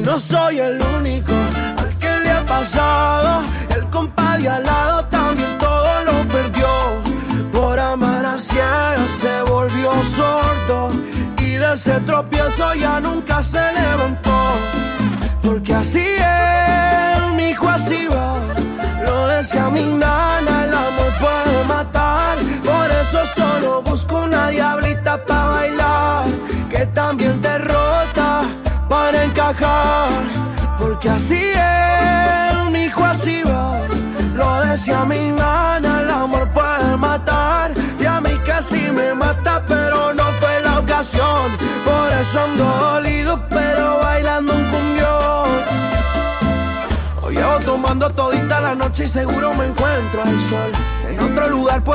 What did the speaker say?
no soy el único al que le ha pasado. El compa de al lado también todo lo perdió. Por amar a ciegas se volvió sordo, y de ese tropiezo ya nunca se levantó. Porque así es, mijo, así va. Lo decía mi nana, el amor puede matar. Por eso solo busco una diablita pa' bailar, que también te rota para encajar. Porque así es, mijo, así va. Lo decía mi nana, el amor puede matar. Y a mí casi me mata, pero no fue la ocasión. Por eso ando dolido, pero bailando un cumbión. Hoy llevo tomando todita la noche y seguro me encuentro al sol. En otro lugar